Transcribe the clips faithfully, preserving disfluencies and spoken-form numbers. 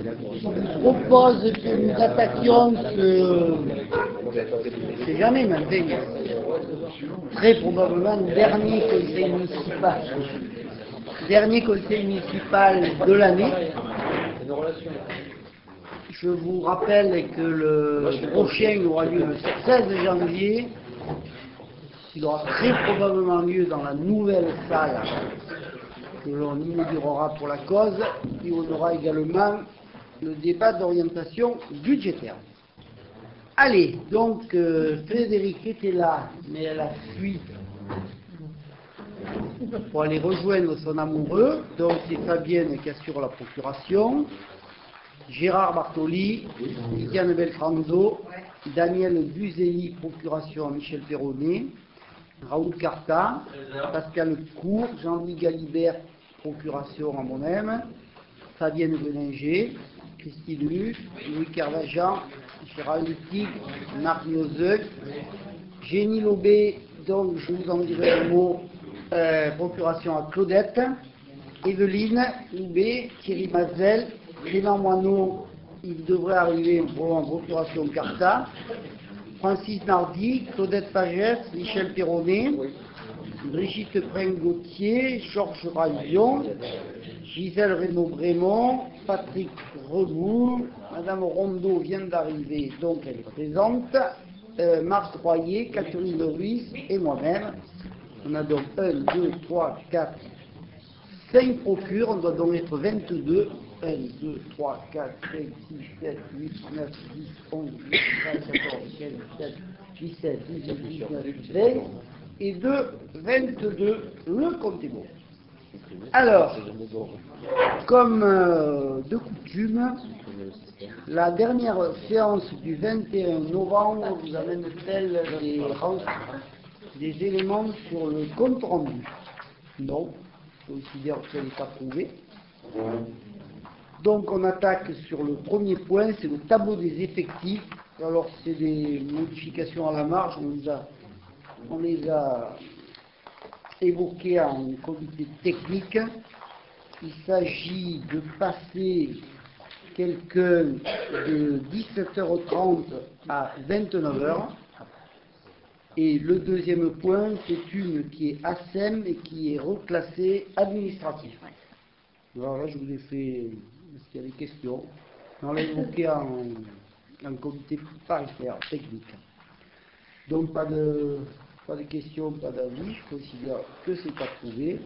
Je propose que nous attaquions ce, je ne sais jamais maintenant, très probablement le dernier conseil municipal, dernier conseil municipal de l'année. Je vous rappelle que le prochain aura lieu le seize janvier. Il aura très probablement lieu dans la nouvelle salle que l'on inaugurera pour la cause, et on aura également le débat d'orientation budgétaire. Allez, donc euh, Frédéric était là, mais elle a fui pour aller rejoindre son amoureux, donc c'est Fabienne qui assure la procuration, Gérard Bartoli, Liliane Belfranzo, Daniel Buzelli, procuration à Michel Perronnet, Raoul Carta, Pascal Cour, Jean-Louis Galibert, procuration à moi-même, Fabienne Beninger, Christine Luc, Louis Carvajan, Gérald Lutig, Marc Niozeux, Génie Lobé, donc je vous en dirai un mot, euh, procuration à Claudette, Evelyne Loubé, Thierry Mazel, Clément Moineau, il devrait arriver pour en procuration Carta, Francis Nardi, Claudette Pagès, Michel Perronnet, Brigitte Prin-Gauthier, Georges Raillon, Gisèle Reynaud-Brémond, Patrick Reboul, Madame Rondeau vient d'arriver, donc elle est présente, euh, Marc Royer, Catherine Ruiz et moi-même. On a donc un, deux, trois, quatre, cinq procures, on doit donc être vingt-deux. un, deux, trois, quatre, cinq, six, sept, huit, neuf, dix, onze, douze, treize, quatorze, quinze, dix-sept, dix-sept, dix-huit, dix-neuf, vingt, et de vingt-deux, le compte est bon. Alors, comme euh, de coutume, la dernière séance du vingt et un novembre vous amène-t-elle des, des éléments sur le compte rendu? Non, je considère qu'elle est approuvée. Donc on attaque sur le premier point, c'est le tableau des effectifs. Alors c'est des modifications à la marge, on les a, on les a évoquées en comité technique. Il s'agit de passer quelqu'un de dix-sept heures trente à vingt-neuf heures. Et le deuxième point, c'est une qui est A S E M et qui est reclassée administratif. Alors là, je vous ai fait, est-ce qu'il y a des questions? On l'a évoqué en, en comité paritaire technique. Donc pas de, pas de questions, pas d'avis, je considère que c'est approuvé.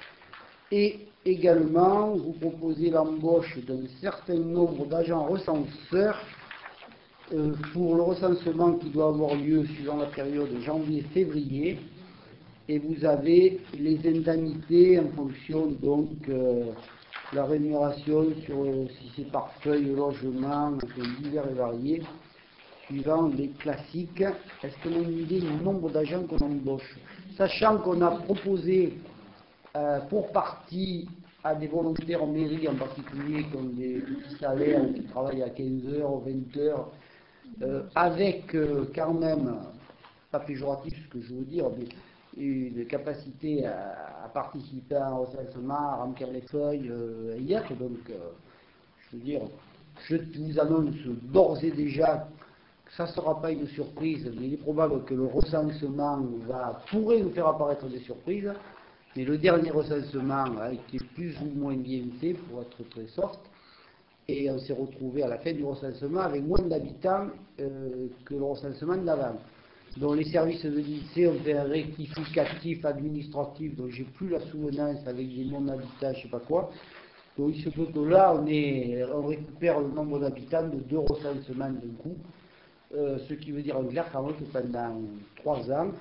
Et également, vous proposez l'embauche d'un certain nombre d'agents recenseurs euh, pour le recensement qui doit avoir lieu suivant la période janvier-février. Et vous avez les indemnités en fonction donc euh, la rémunération sur euh, si c'est par feuille de logement, divers et variés, suivant les classiques. Est-ce que l'on a une idée du nombre d'agents qu'on embauche? Sachant qu'on a proposé euh, pour partie à des volontaires en mairie en particulier, qui ont des petits salaires, qui travaillent à quinze heures, vingt heures, euh, avec euh, quand même, pas péjoratif ce que je veux dire, mais une capacité à, à participer à un recensement, à remplir les feuilles, euh, et y être. Donc, euh, je veux dire, je vous annonce d'ores et déjà que ça ne sera pas une surprise, mais il est probable que le recensement va, pourrait nous faire apparaître des surprises. Mais le dernier recensement a été plus ou moins bien fait, pour être très soft, et on s'est retrouvé à la fin du recensement avec moins d'habitants euh, que le recensement d'avant. Donc les services de lycée ont fait un rectificatif administratif dont j'ai plus la souvenance avec des noms d'habitants, je ne sais pas quoi. Donc il se peut que là on, est, on récupère le nombre d'habitants de deux recensements d'un coup, euh, ce qui veut dire en clair quand même que pendant trois ans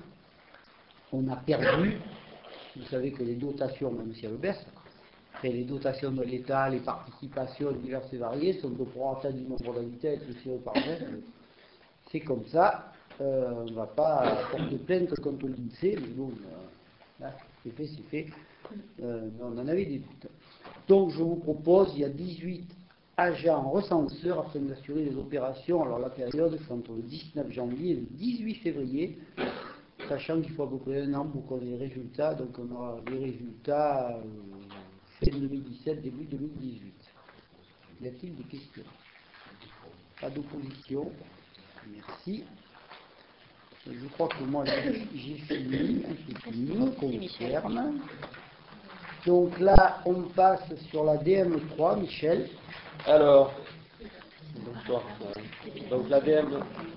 on a perdu. Vous savez que les dotations, même si elles baissent, après les dotations de l'État, les participations diverses et variées sont au prorata du nombre d'habitants et tout ça par vingt. C'est comme ça. Euh, on ne va pas porter plainte contre l'INSEE, mais bon, euh, là, c'est fait, c'est fait. Euh, on en avait des doutes. Donc, je vous propose, il y a dix-huit agents recenseurs afin d'assurer les opérations. Alors, la période, c'est entre le dix-neuf janvier et le dix-huit février, sachant qu'il faut à peu près un an pour qu'on ait les résultats. Donc, on aura les résultats euh, fin deux mille dix-sept, début deux mille dix-huit. Y a-t-il des questions? Pas d'opposition? Merci. Je crois que moi j'ai fini, ce qui me concerne. Donc là, on passe sur la D M trois, Michel. Alors, bonsoir. Donc la D M.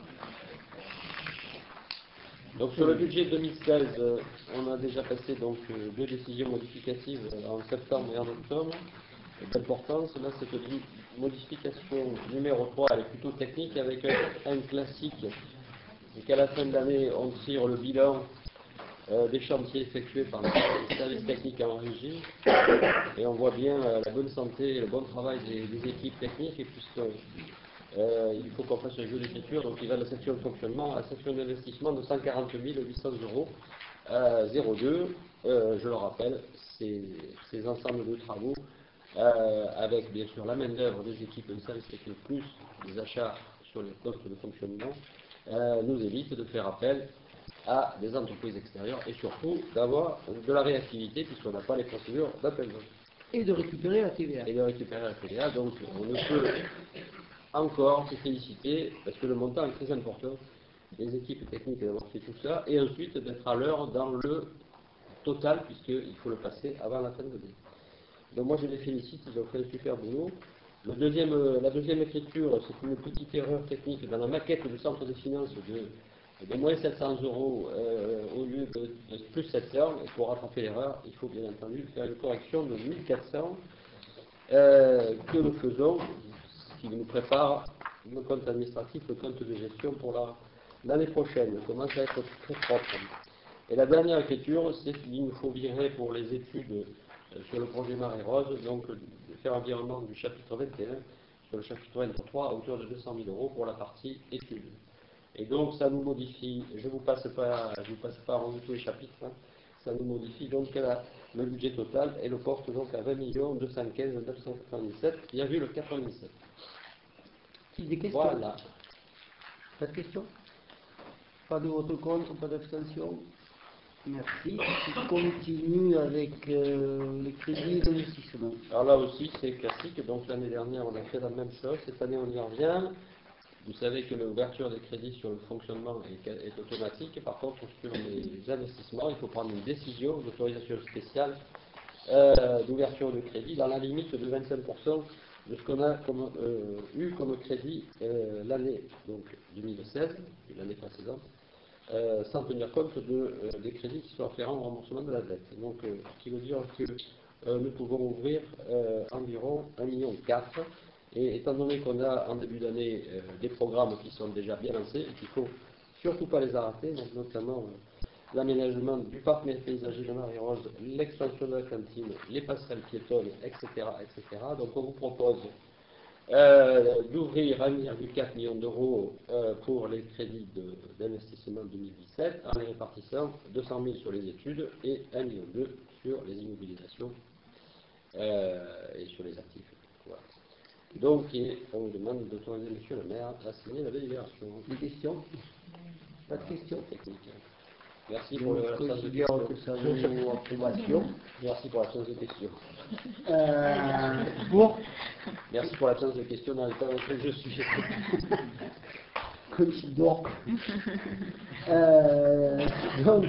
Donc sur le budget deux mille seize, euh, on a déjà passé donc euh, deux décisions modificatives euh, en septembre et en octobre. D'importance, là cette modification numéro trois, elle est plutôt technique avec un, un classique. Et qu'à la fin de l'année, on tire le bilan euh, des chantiers effectués par les services techniques en régie. Et on voit bien euh, la bonne santé et le bon travail des, des équipes techniques. Et puisque euh, il faut qu'on fasse un jeu d'écriture, donc il va de la section de fonctionnement à la section d'investissement de cent quarante mille huit cents euros, euh, zéro deux. Euh, je le rappelle, ces, ces ensembles de travaux, euh, avec bien sûr la main-d'œuvre des équipes de services techniques plus les achats sur les postes de fonctionnement, euh, nous évite de faire appel à des entreprises extérieures et surtout d'avoir de la réactivité puisqu'on n'a pas les procédures d'appel d'offres. Et de récupérer la T V A. Et de récupérer la T V A, donc on ne peut encore se féliciter parce que le montant est très important, les équipes techniques d'avoir fait tout ça, et ensuite d'être à l'heure dans le total puisqu'il faut le passer avant la fin de l'année. Donc moi je les félicite, ils ont fait un super boulot. Le deuxième, euh, la deuxième écriture, c'est une petite erreur technique dans la maquette du centre des finances de, de moins sept cents euros euh, au lieu de, de plus sept cents. Et pour rattraper l'erreur, il faut bien entendu faire une correction de mille quatre cents euh, que nous faisons, ce qui nous prépare le compte administratif, le compte de gestion pour la, l'année prochaine. Il commence à être très propre. Et la dernière écriture, c'est qu'il nous faut virer pour les études sur le projet Marée Rose, donc de faire un virement du chapitre vingt et un sur le chapitre vingt-trois à hauteur de deux cent mille euros pour la partie études. Et donc ça nous modifie, je ne vous passe pas, je vous passe pas en tous les chapitres, hein, ça nous modifie donc la, le budget total et le porte donc à vingt millions deux cent quinze mille neuf cent quatre-vingt-dix-sept virgule quatre-vingt-dix-sept. Des questions? Voilà. Pas de questions? Pas de vote contre, pas d'abstention? Merci. Je continue avec euh, les crédits d'investissement. Alors là aussi, c'est classique. Donc l'année dernière, on a fait la même chose. Cette année, on y revient. Vous savez que l'ouverture des crédits sur le fonctionnement est, est automatique. Par contre, sur les investissements, il faut prendre une décision d'autorisation spéciale euh, d'ouverture de crédit dans la limite de vingt-cinq pour cent de ce qu'on a comme, euh, eu comme crédit euh, l'année donc deux mille seize, l'année précédente. Euh, sans tenir compte de, euh, des crédits qui sont afférents au remboursement de la dette. Donc, euh, ce qui veut dire que euh, nous pouvons ouvrir euh, environ un virgule quatre million. Et étant donné qu'on a en début d'année euh, des programmes qui sont déjà bien lancés et qu'il ne faut surtout pas les arrêter, donc notamment euh, l'aménagement du parc paysager de Marie-Rose, l'extension de la cantine, les passerelles piétonnes, et cetera, et cetera. Donc, on vous propose Euh, d'ouvrir un virgule quatre million d'euros euh, pour les crédits de, d'investissement deux mille dix-sept en les répartissant deux cent mille sur les études et un virgule deux million sur les immobilisations euh, et sur les actifs. Voilà. Donc, et on vous demande d'autoriser Monsieur le maire à signer la délibération. Des questions? Pas de questions? Technique. Merci Je pour le, la séance de considère questions. que ça vaut approbation. Merci pour la séance de questions. Euh, pour Merci pour la séance de questions dans le temps dans lequel je suis. Comme il dort. Euh, donc,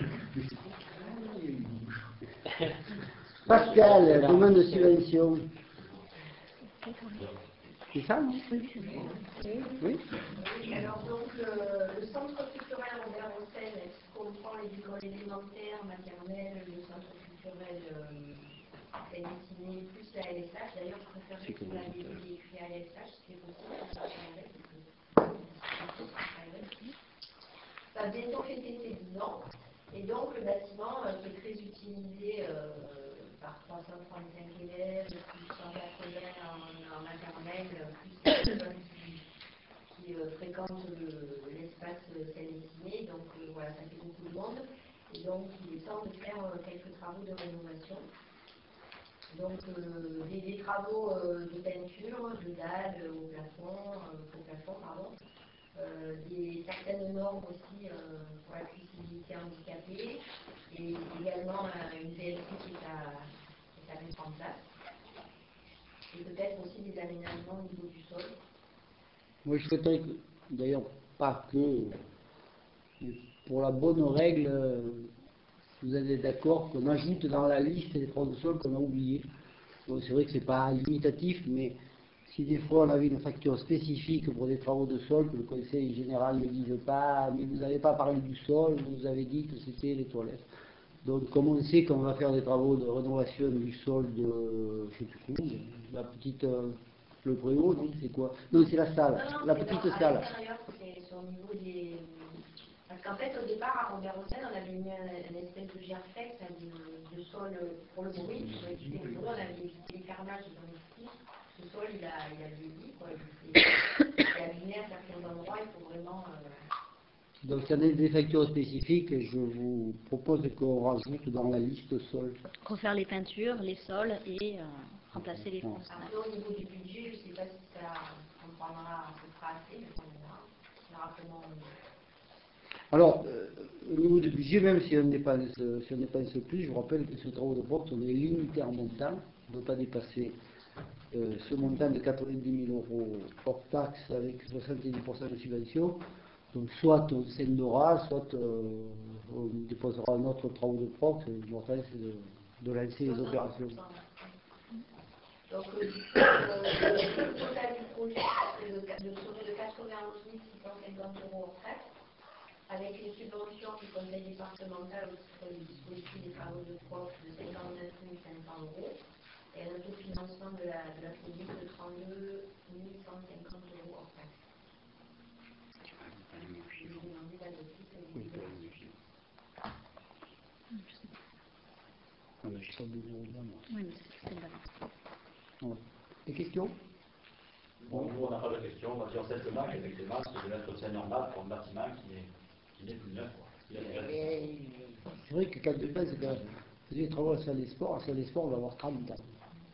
Pascal, demande de subvention. C'est ça, non? Oui. Alors donc le, le centre culturel Robert Hossein qui comprend les écoles élémentaires, maternelles, le centre culturel euh, est destiné plus à L S H. D'ailleurs, je préférerais que vous l'aviez écrit à L S H, si c'est possible. Ça a bientôt fêté ses dix ans. Et donc le bâtiment euh, qui est très utilisé euh, par trois cent trente-cinq élèves, plus cent quatre-vingts en, en maternelle, plus les personnes qui, qui euh, fréquentent le, l'espace Seine-et-Ciné. Donc euh, voilà, ça fait beaucoup de monde. Et donc il est temps de faire euh, quelques travaux de rénovation. Donc euh, des, des travaux euh, de peinture, de dalles au plafond, euh, au plafond pardon. Euh, des certaines normes aussi euh, pour l'accessibilité handicapée et également euh, une V L C qui est à, qui est à mettre en place. et peut-être aussi des aménagements au niveau du sol. Moi, je souhaiterais, que- d'ailleurs, pas que, mais pour la bonne règle, euh, si vous êtes d'accord, qu'on ajoute dans la liste des travaux de sol qu'on a oubliés. Donc, c'est vrai que c'est pas limitatif, mais si des fois on avait une facture spécifique pour des travaux de sol, que le conseil général ne dise pas, mais vous n'avez pas parlé du sol, vous nous avez dit que c'était les toilettes. Donc, comme on sait qu'on va faire des travaux de rénovation du sol de, je sais plus où, la petite, euh, le préau, non, c'est quoi? Non, c'est la salle, Non, non, la c'est petite dans- à salle. l'intérieur, c'est sur le niveau des... Parce qu'en fait, au départ, à Robert-Hostel, on avait mis un, un espèce de gerflex, hein, de, de sol pour le bruit, pour éviter le bruit, on avait évité les carnages dans les petits. Le sol, il a, il a vieilli, quoi, il s'est il s'est abîmé à certains endroits, il faut vraiment... euh, Donc, s'il y a des factures spécifiques, je vous propose qu'on rajoute dans la liste sol. Refaire les peintures, les sols et euh, remplacer les fonds. Après, au niveau du budget, je ne sais pas si ça, on prendra, ce sera assez, mais on verra. On verra comment on- Alors, euh, au niveau du budget, même si on dépense, si on dépense plus, je vous rappelle que ce travaux de porte, on est limité en montant. On ne peut pas dépasser euh, ce montant de quatre-vingt-dix mille euros hors taxe avec soixante-dix pour cent de subvention. Donc, soit on scindera, soit euh, on déposera un autre travaux de porte. L'important, c'est de, de lancer les opérations. Donc, euh, le total du projet serait de, de, serait de quatre-vingt-onze mille six cent cinquante euros hors taxe, avec les subventions du conseil départemental au titre du dispositif des travaux de prof de cinquante-neuf mille cinq cents euros, et un autofinancement de la, de la publique de trente-deux mille cent cinquante euros hors taxe. Je vais demander la notice et les délibérations. On a juste besoin de moi. Oui, mais c'est c'est bon. Ouais. Des questions? Bon, nous, on n'a pas de questions. On va dire simplement qu'effectivement, c'est de l'entretien normal pour un bâtiment qui n'est qui n'est plus neuf. Quoi. Il y a des règles. Et c'est vrai que quand je pense que vous faisiez des travaux à la salle des sports, à la salle des sports, on va avoir trente ans.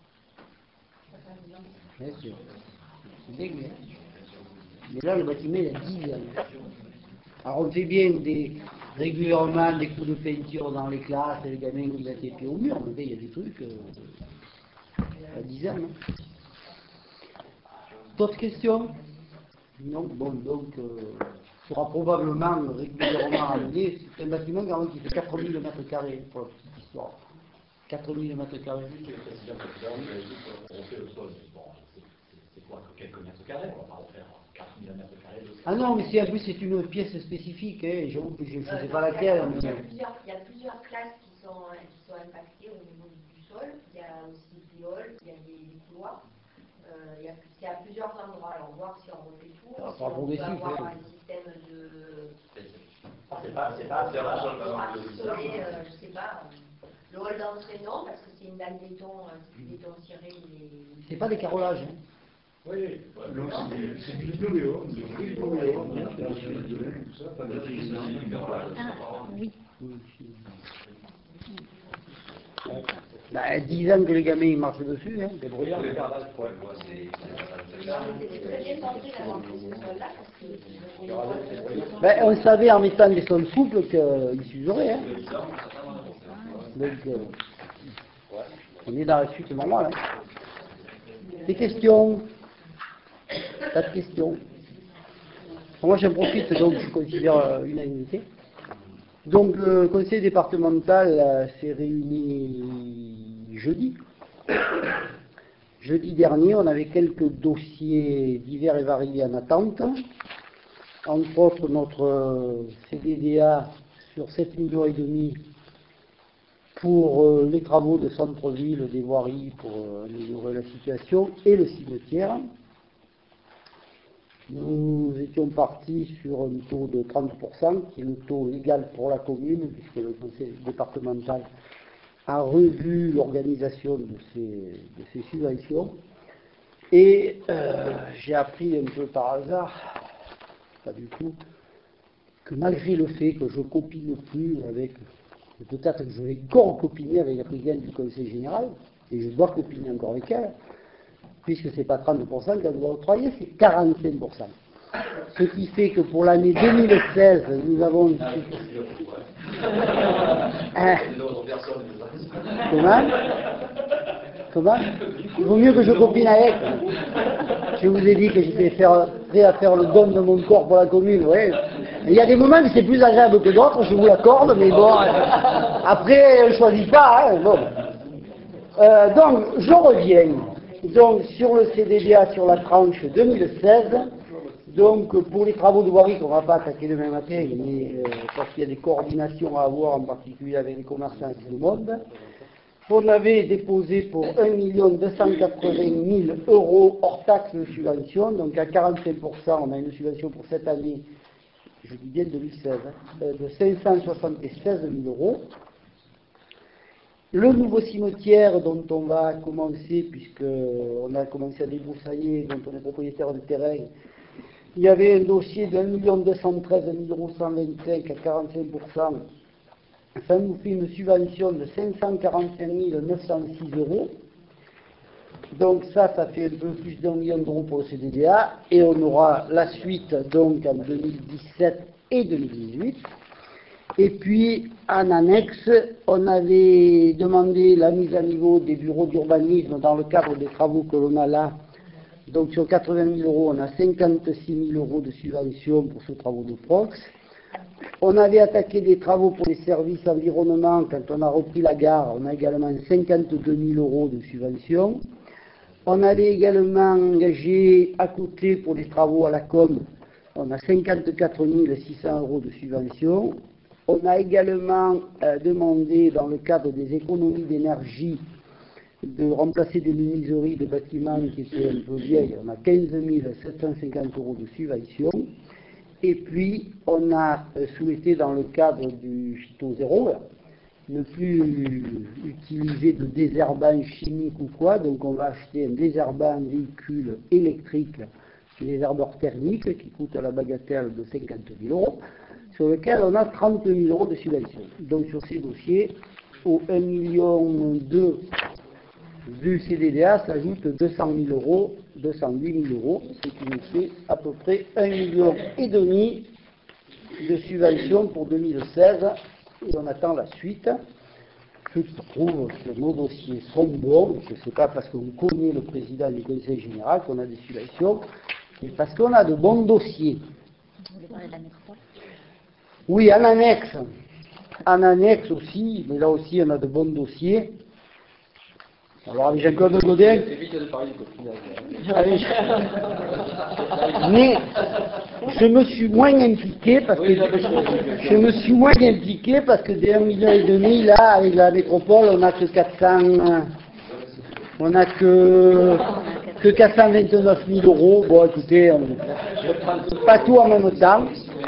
Bien sûr. C'est dingue, hein. Mais là, le bâtiment, il a dix ans. Alors, on fait bien des, régulièrement des coups de peinture dans les classes, et les gamins qui mettent les pieds au mur, mais il y a des trucs euh, à dix ans. Hein. D'autres questions? Non. Bon, donc, euh, sera probablement régulièrement amené. C'est un bâtiment quand même qui fait quatre mille mètres carrés, pour la petite histoire. quatre mille mètres carrés. Juste une précision précédente, vous avez dit qu'on fait le sol. Bon, c'est- c'est c'est quoi, quelques mètres carrés? On va pas refaire quatre mille mètres carrés. de- Ah non, mais c'est en plus c'est une pièce spécifique, hein. J'avoue que je ne sais Euh, pas il y a- laquelle. Il y, a Mais... plusieurs, il y a plusieurs classes qui sont, euh, qui sont impactées au niveau du, du sol. Il y a aussi des halls, il y a des, des couloirs. Euh, il, y a, il y a plusieurs endroits. Alors, voir si on refait tout, Alors, si par on peut progressif, avoir ouais. un système de... C'est pas, c'est pas, c'est pas, pour harceler, euh, je sais pas. euh, Le hall d'entrée, non, parce que c'est une dalle béton, euh, c'est du béton ciré. il est- C'est pas des carrelages. Hein. oui, ouais, Donc c'est c'est du Noléon, du gris Noléon, tout ça, pas de Ah, oui. Bah, dix ans que les gamins ils marchent dessus, hein. les brouillards, les carrelages, ouais, moi, c'est. Non, mais c'était très bien tenté d'avoir fait ce sol-là, parce que... on est pas- Ben, on savait en mettant des sols souples qu'ils s'useraient. Hein. Donc, euh, on est dans la suite normale. Hein. Des questions? Pas de questions? Moi, j'en profite, donc je considère euh, unanimité. Donc, le conseil départemental euh, s'est réuni jeudi. Jeudi dernier, on avait quelques dossiers divers et variés en attente. Entre autres, notre euh, C D D A sur sept millions et demi pour euh, les travaux de centre-ville, des voiries pour euh, améliorer la situation, et le cimetière. Nous étions partis sur un taux de trente pour cent, qui est le taux légal pour la commune, puisque le conseil départemental a revu l'organisation de ces, de ces subventions. Et euh, j'ai appris un peu par hasard, pas du tout, que malgré le fait que je copine plus avec, peut-être que je vais encore copiner avec la présidente du conseil général, et je dois copiner encore avec elle, puisque ce n'est pas trente pour cent qu'elle doit octroyer, c'est quarante-cinq pour cent. Ce qui fait que pour l'année deux mille seize, nous avons... Hein? Comment? Comment? Il vaut mieux que je copine avec. Je vous ai dit que j'étais prêt à faire le don de mon corps pour la commune, oui. Il y a des moments où c'est plus agréable que d'autres, je vous l'accorde, mais bon, après, on ne choisit pas. Hein, bon. euh, donc, je reviens. Donc, sur le C D D A, sur la tranche deux mille seize, donc pour les travaux de voirie, qu'on ne va pas attaquer demain matin, mais euh, parce qu'il y a des coordinations à avoir, en particulier avec les commerçants et tout le monde, on avait déposé pour un million deux cent quatre-vingt mille euros hors taxe de subvention, donc à quarante-cinq pour cent, on a une subvention pour cette année, je dis bien deux mille seize, hein, de cinq cent soixante-seize mille euros. Le nouveau cimetière dont on va commencer, puisqu'on a commencé à débroussailler, dont on est propriétaire de terrain, il y avait un dossier de un million deux cent treize mille cent vingt-cinq à quarante-cinq pour cent. Ça nous fait une subvention de cinq cent quarante-cinq mille neuf cent six euros. Donc ça, ça fait un peu plus d'un million d'euros pour le C D D A. Et on aura la suite donc en deux mille dix-sept et deux mille dix-huit. Et puis, en annexe, on avait demandé la mise à niveau des bureaux d'urbanisme dans le cadre des travaux que l'on a là. Donc sur quatre-vingt mille euros, on a cinquante-six mille euros de subvention pour ce travaux de prox. On avait attaqué des travaux pour les services environnement. Quand on a repris la gare, on a également cinquante-deux mille euros de subvention. On avait également engagé à côté pour les travaux à la com, on a cinquante-quatre mille six cents euros de subvention. On a également euh, demandé, dans le cadre des économies d'énergie, de remplacer des menuiseries de bâtiments qui étaient un peu vieilles. On a quinze mille sept cent cinquante euros de subvention. Et puis, on a euh, souhaité, dans le cadre du phyto zéro, ne plus utiliser de désherbant chimique ou quoi. Donc, on va acheter un désherbant véhicule électrique, désherbeur thermique, qui coûte à la bagatelle de cinquante mille euros, sur lequel on a trente mille euros de subvention. Donc, sur ces dossiers, au un million deux du C D D A s'ajoute deux cent mille euros, deux cent huit mille euros, ce qui nous fait à peu près un million et demi de subventions pour deux mille seize, et on attend la suite. Je trouve que nos dossiers sont bons, ce n'est pas parce qu'on connaît le président du conseil général qu'on a des subventions, mais parce qu'on a de bons dossiers. Vous voulez parler de la métropole? Oui, en annexe, en annexe aussi, mais là aussi on a de bons dossiers. Alors avec Jean-Claude Godin, avec... mais je me suis moins impliqué parce que je me suis moins impliqué parce que des un million et demi là avec la métropole on n'a que quatre cents, on n'a que que quatre cent vingt-neuf mille euros. Bon écoutez, on... pas tout en même temps.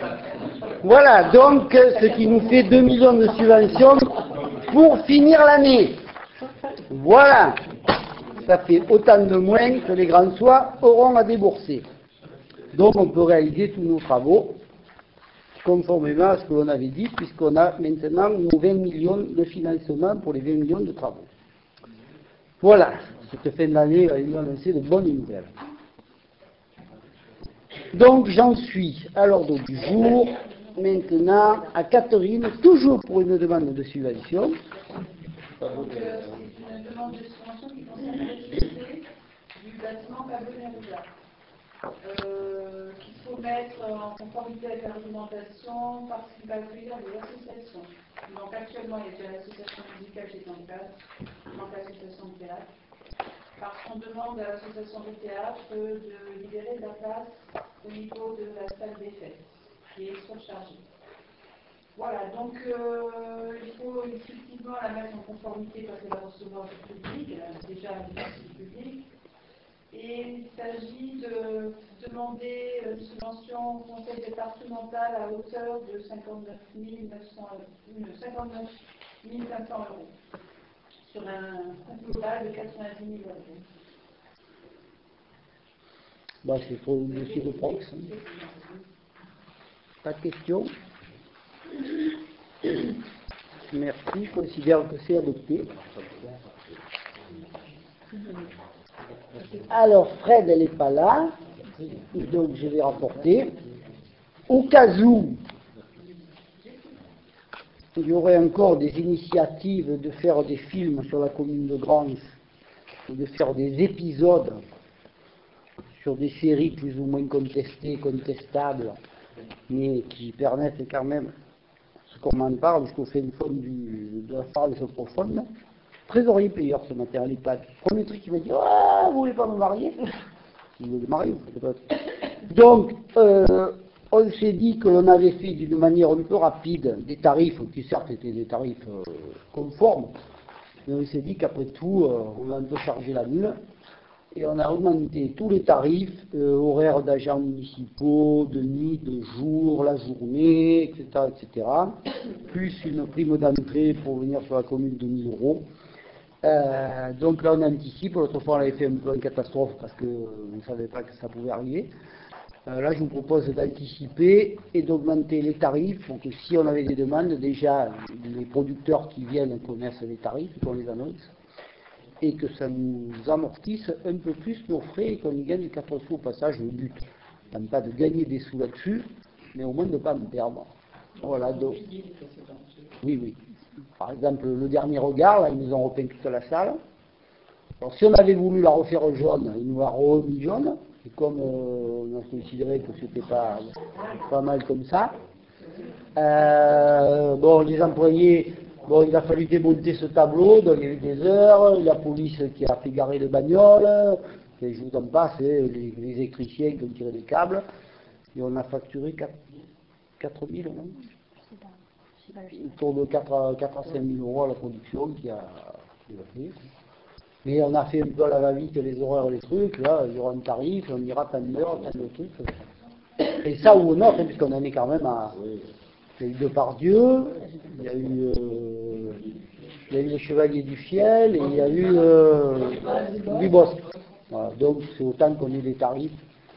Voilà donc ce qui nous fait deux millions de subventions pour finir l'année. Voilà, ça fait autant de moins que les grands soirs auront à débourser. Donc on peut réaliser tous nos travaux conformément à ce que l'on avait dit, puisqu'on a maintenant nos vingt millions de financement pour les vingt millions de travaux. Voilà, cette fin d'année va nous annoncer de bonnes nouvelles. Donc j'en suis à l'ordre du jour, maintenant à Catherine, toujours pour une demande de subvention. Donc, euh, c'est une demande de subvention qui concerne l'électricité du bâtiment Pablo Neruda, euh, qu'il faut mettre en conformité avec la réglementation parce qu'il va accueillir des associations. Donc, actuellement, il y a déjà l'association musicale qui est en place, donc l'association de théâtre. Parce qu'on demande à l'association de théâtre de libérer de la place au niveau de la salle des fêtes, qui est surchargée. Voilà, donc euh, il faut effectivement la mettre en conformité parce qu'elle va recevoir du public, elle a déjà un du public. Et il s'agit de demander une subvention au conseil départemental à hauteur de cinquante-neuf mille cinq cents euros, sur un coût global de quatre-vingt-dix mille euros. Bah, c'est pour le dossier de prox. Hein. Pas de questions? Merci, je considère que c'est adopté. Alors, Fred, elle n'est pas là, donc je vais rapporter. Au cas où il y aurait encore des initiatives de faire des films sur la commune de Grance, de faire des épisodes sur des séries plus ou moins contestées, contestables, mais qui permettent quand même ce qu'on m'en parle, jusqu'au fin fond du, de la phrase profonde. Trésorier payeur ce matin à l'EHPAD. Premier truc qui m'a dit, ah, vous voulez pas me marier? Je voulais me marier, peut-être. Donc, euh, on s'est dit que l'on avait fait d'une manière un peu rapide des tarifs, qui certes étaient des tarifs euh, conformes, mais on s'est dit qu'après tout, euh, on va un peu charger la mule, et on a augmenté tous les tarifs, euh, horaires d'agents municipaux, de nuit, de jour, la journée, et cetera, et cetera, plus une prime d'entrée pour venir sur la commune de mille euros. Euh, donc là on anticipe, l'autre fois on avait fait un peu une catastrophe parce qu'on ne savait pas que ça pouvait arriver. Euh, là je vous propose d'anticiper et d'augmenter les tarifs pour que si on avait des demandes, déjà les producteurs qui viennent connaissent les tarifs, qu'on les annonce, et que ça nous amortisse un peu plus nos frais et qu'on y gagne quatre sous au passage. Le but, non pas de gagner des sous là-dessus, mais au moins de ne pas me perdre. Voilà, donc. Oui, oui. Par exemple, le dernier regard, là, ils nous ont repeint toute la salle. Alors, si on avait voulu la refaire jaune, ils nous la remis jaune. Et comme euh, on a considéré que c'était pas, pas mal comme ça, euh, bon, les employés, bon, il a fallu démonter ce tableau, donc il y a eu des heures, la police qui a fait garer les bagnoles, et je vous en passe, les, les électriciens qui ont tiré les câbles, et on a facturé quatre mille, non ? Autour de quatre à cinq mille euros à la production qui a, qui a fait. Mais on a fait un peu à la va-vite les horaires et les trucs, là, il y aura un tarif, on ira tant d'heures, tant de trucs. Et ça ou un autre, puisqu'on en est quand même à. Il y a eu Depardieu, il y a eu, euh, il y a eu les Chevaliers du Fiel, et il y a eu euh, Dubosc. Voilà, donc c'est autant qu'on ait des tarifs.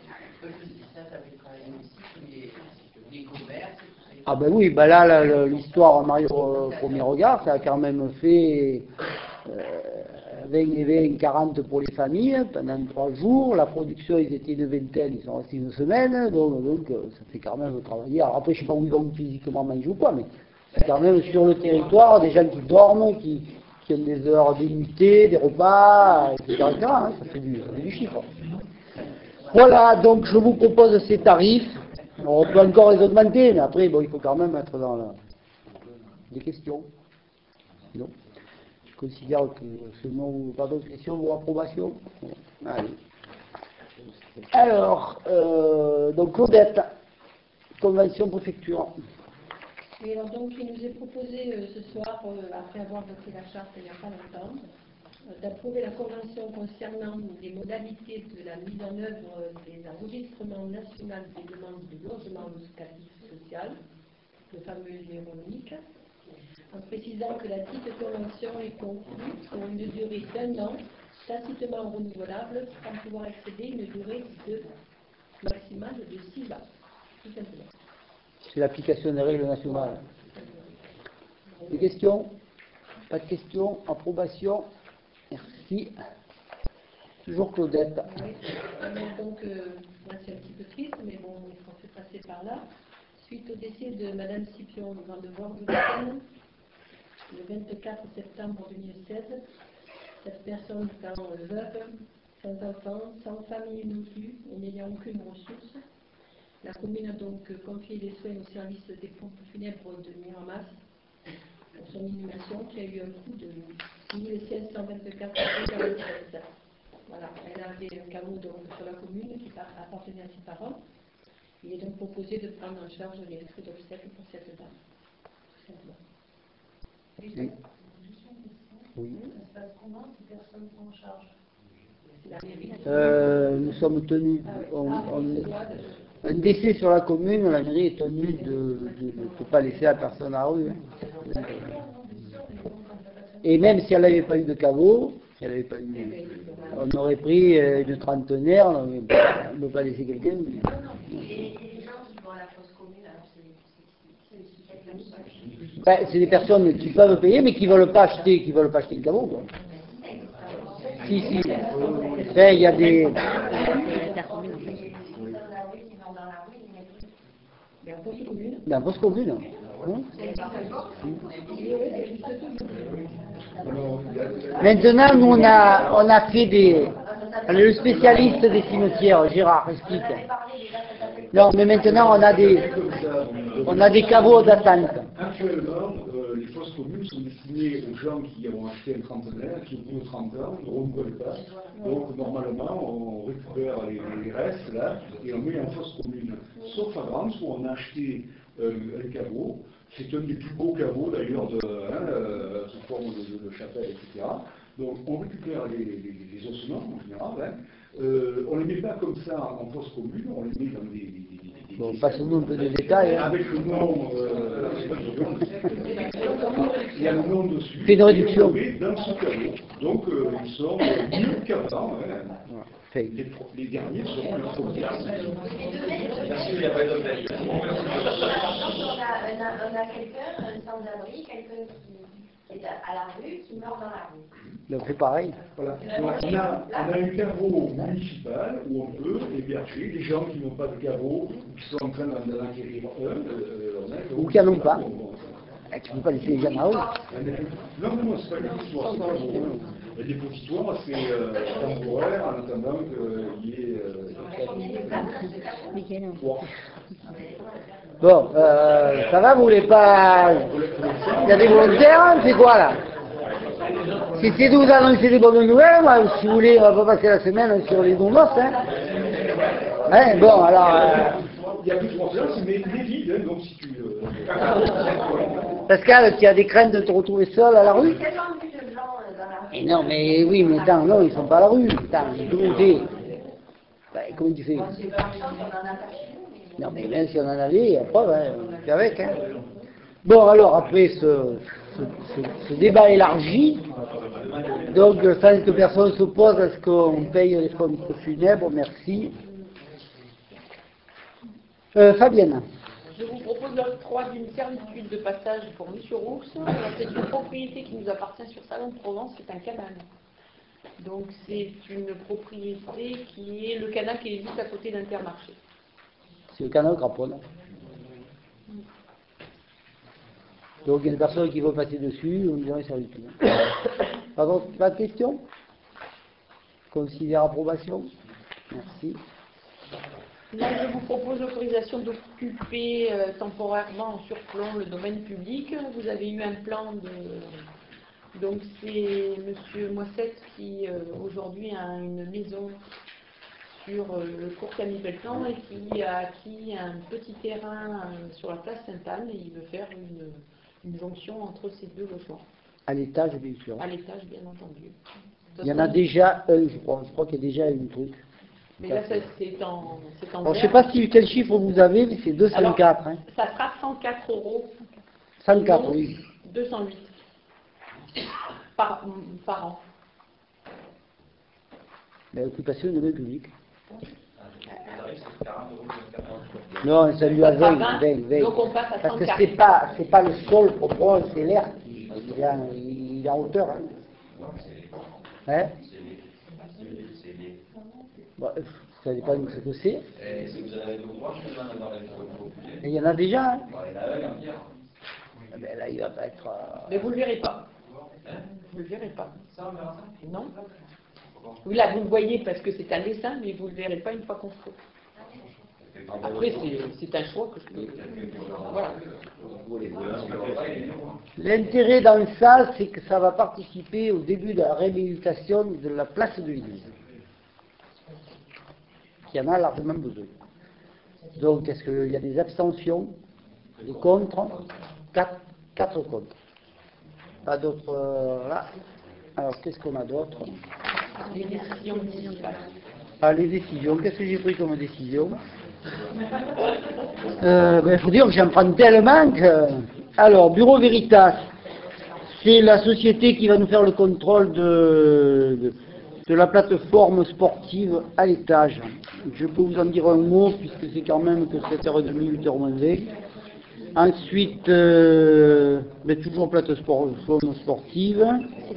Ah ben oui, ben là, là l'histoire en Marie au premier regard, ça a quand même fait euh, vingt et vingt, quarante pour les familles pendant trois jours. La production, ils étaient une vingtaine, ils sont restés une semaine, donc, donc ça fait quand même travailler. Alors après, je ne sais pas où ils vont physiquement manger ou quoi, mais c'est quand même sur le territoire des gens qui dorment, qui, qui ont des heures d'énuité, des repas, et cetera et cetera hein, ça, fait du, ça fait du chiffre. Voilà, donc je vous propose ces tarifs. On peut encore les augmenter, mais après, bon, il faut quand même être dans la... des questions. Non. Je considère que ce nom, pas d'autres questions, vos approbations. Allez. Alors, euh, donc Claudette, convention préfecture. Et alors donc, il nous est proposé euh, ce soir, euh, après avoir voté la charte il n'y a pas longtemps, euh, d'approuver la convention concernant les modalités de la mise en œuvre des enregistrements nationaux des demandes de logement locatif social, le fameux Véronique, en précisant que la dite convention est conclue pour une durée d'un an, tacitement renouvelable, sans pouvoir excéder une durée de maximale de six ans, tout simplement. C'est l'application des règles nationales. Des questions? Pas de questions? Approbation? Merci. Toujours Claudette. Oui, donc, euh, là c'est un petit peu triste, mais bon, il faut se passer par là. Suite au décès de Madame Scipion Vandevort le vingt-quatre septembre deux mille seize, cette personne étant veuve, sans enfants, sans famille non plus, et n'ayant aucune ressource, la commune a donc confié les soins au service des pompes funèbres de Miramas pour son inhumation qui a eu un coût de mille cinq cent vingt-quatre euros quarante-sept. Voilà, elle avait un caveau donc sur la commune qui appartenait à ses parents. Il est donc proposé de prendre en charge les frais d'obsèques pour cette dame, tout simplement. Oui. Oui. Ça se passe comment si personne prend en charge? Euh, nous sommes tenus, on, on, un décès sur la commune, la mairie est tenue de ne pas laisser la personne à la rue. Hein. Et même si elle n'avait pas eu de caveau, si elle n'avait pas eu, on aurait pris une trentenaire, on ne peut pas laisser quelqu'un. Et les gens qui vont à la fosse commune, alors c'est Ben, c'est des personnes qui peuvent payer, mais qui ne veulent pas acheter, qui veulent pas acheter le caveau. Quoi. Si, si. Ben, il y a des. Dans la fosse commune. Hein? Alors, il y a- Maintenant, nous, on a, on a fait des... Le spécialiste des cimetières, Gérard, explique. Non, mais maintenant, on a des, on a des caveaux d'attente. Actuellement, euh, les fosses communes sont destinées aux gens qui ont acheté un trentenaire, qui au bout de trente ans ne renouvellent pas. Donc normalement, on récupère les, les restes là et on met en fosse commune. Sauf à Reims où on a acheté euh, un caveau. C'est un des plus beaux caveaux d'ailleurs de, hein, euh, sous forme de, de, de chapelle, et cetera. Donc on récupère les, les, les ossements en général. Hein. Euh, on ne les met pas comme ça en fosse commune, on les met dans des... des, des, des Bon, passons-nous un peu de détails. Hein. Avec le nom, euh, il y a le nom dessus. Fait une réduction. Dans ce caveau. Donc euh, ils sont euh, mieux qu'avant. Hein. Fait. Les, les derniers sont le premier. Il n'y a pas d'objet. On a, on a quelqu'un, un sans-abri, quelqu'un qui est à la rue, qui meurt dans la rue. Donc c'est pareil. Voilà. Donc, on, a, on a un caveau municipal où on peut héberger les gens qui n'ont pas de caveau ou qui sont en train d'en acquérir un. Euh, ou qui n'en ont pas. Et tu ne peux pas laisser les gens là-haut. Non, non, c'est pas des dépositoires, c'est pas bon. Les dépositoires, c'est euh, temporaire en attendant qu'il y ait. Euh, trois. Bon, euh, ça va, vous voulez pas... Il y a des volontaires, hein, c'est quoi là? Si c'est de vous annoncer des bonnes nouvelles, moi, si vous voulez, on va pas passer la semaine sur les nounours, hein. Hein, bon, alors... Euh... Il y a plus de trois places, mais il est vide, hein, donc si tu... Euh... Pascal, tu as des craintes de te retrouver seul à la rue? Tellement plus de gens dans la rue. Et non, mais oui, mais attends, non, ils sont pas à la rue. Attends, comment tu fais? Ben, comment tu fais? Non, mais même si on en avait, après, ben, c'est avec, hein. Bon, alors, après ce, ce, ce, ce débat élargi, donc, sans que personne s'oppose à ce qu'on paye les fonds funèbres, merci. Euh, Fabienne. Je vous propose l'octroi d'une servitude de passage pour M. Roux. C'est une propriété qui nous appartient sur Salon de Provence, c'est un canal. Donc c'est une propriété qui est le canal qui est juste à côté d'Intermarché. C'est le canal Craponne. Donc il y a une personne qui veut passer dessus, on dirait servitude. Pardon, pas de question? Considère approbation? Merci. Là, je vous propose l'autorisation d'occuper euh, temporairement en surplomb le domaine public. Vous avez eu un plan de... Donc c'est M. Moissette qui euh, aujourd'hui a une maison sur euh, le cours Camille Beltan et qui a acquis un petit terrain euh, sur la place Sainte-Anne et il veut faire une, une jonction entre ces deux logements. À l'étage, bien sûr. À l'étage, bien entendu. Il y en a déjà un, je crois. Je crois qu'il y a déjà une truc. Mais là, ça, c'est en, c'est en Bon, je ne vert. sais pas si quel chiffre vous avez, mais c'est deux cent quatre. Alors, hein. ça sera cent quatre euros. cent quatre, oui. deux cent huit par, par an. Mais occupation de domaine public. Non, ça lui a Ça sera vingt, vingt, vingt, vingt. donc on passe à Parce que cent quatre. c'est pas, c'est pas le sol proprement, c'est l'air. Il est en, il est en hauteur. Hein. Hein? Bon, ça dépend de ce que c'est. Et si vous avez deux trois, je vais en avoir avec vous. Et il y en a déjà. Hein. Il y en a un en pierre. Ah ben là, il va pas être. euh, Mais vous ne le verrez pas. Vous ne le verrez pas. Non. Oui, là, vous le voyez parce que c'est un dessin, mais vous ne le verrez pas une fois qu'on se fait. Après, c'est, c'est un choix que je peux... Voilà. L'intérêt dans ça, c'est que ça va participer au début de la réhabilitation de la place de l'église, qui en a largement besoin. Donc, est-ce qu'il y a des abstentions, des contre? Quatre, quatre contre. Pas d'autres euh, là. Alors, qu'est-ce qu'on a d'autre? Les décisions municipales. Ah, les décisions. Qu'est-ce que j'ai pris comme décision? Euh, ben, faut dire que j'en prends tellement que... Alors, Bureau Veritas, c'est la société qui va nous faire le contrôle de, de, de la plateforme sportive à l'étage. Je peux vous en dire un mot, puisque c'est quand même que sept heures trente, huit heures moins vingt. Ensuite, euh, ben, toujours plateforme sportive.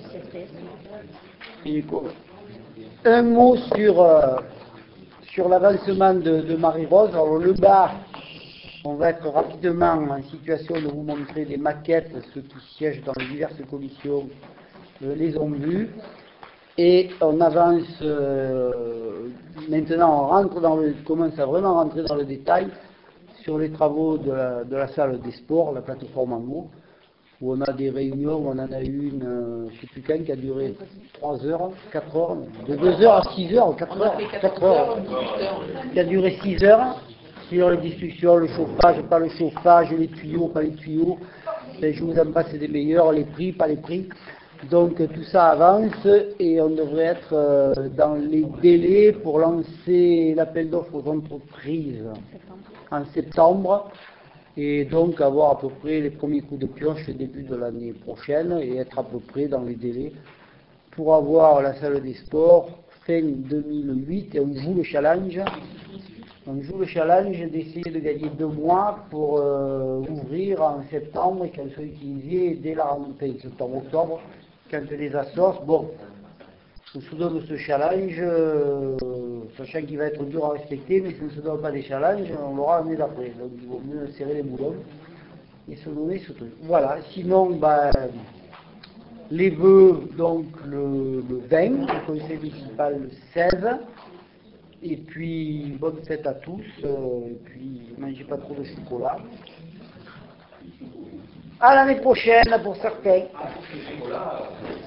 Et quoi? Un mot sur... Euh, sur l'avancement de, de Marie-Rose. Alors le bas, On va être rapidement en situation de vous montrer des maquettes, ceux qui siègent dans les diverses commissions euh, les ont vues. Et on avance, euh, maintenant on rentre dans le, commence à vraiment rentrer dans le détail sur les travaux de la, de la salle des sports, la plateforme en haut, où on a des réunions, on en a eu une, euh, je ne sais plus quand, qui a duré trois heures, quatre heures, de deux heures à six heures, quatre heures, quatre heures, qui a duré six heures, sur les discussions, le chauffage, pas le chauffage, les tuyaux, pas les tuyaux, et je vous en passe des meilleurs, les prix, pas les prix. Donc tout ça avance et on devrait être euh, dans les délais pour lancer l'appel d'offres aux entreprises en septembre et donc avoir à peu près les premiers coups de pioche au début de l'année prochaine et être à peu près dans les délais pour avoir la salle des sports fin deux mille huit et on joue le challenge. On joue le challenge d'essayer de gagner deux mois pour euh, ouvrir en septembre et qu'elle soit utilisée dès la rentrée, septembre-octobre, quand les assos, bon, on se donne ce challenge, euh, sachant qu'il va être dur à respecter, mais si on ne se donne pas des challenges, on l'aura l'année d'après. Donc il vaut mieux serrer les boulons et se donner ce truc. Voilà, sinon, ben, les vœux, donc le, le vingt, le conseil municipal le seize. Et puis, bonne fête à tous, euh, et puis, mangez pas trop de chocolat. À l'année prochaine pour certains.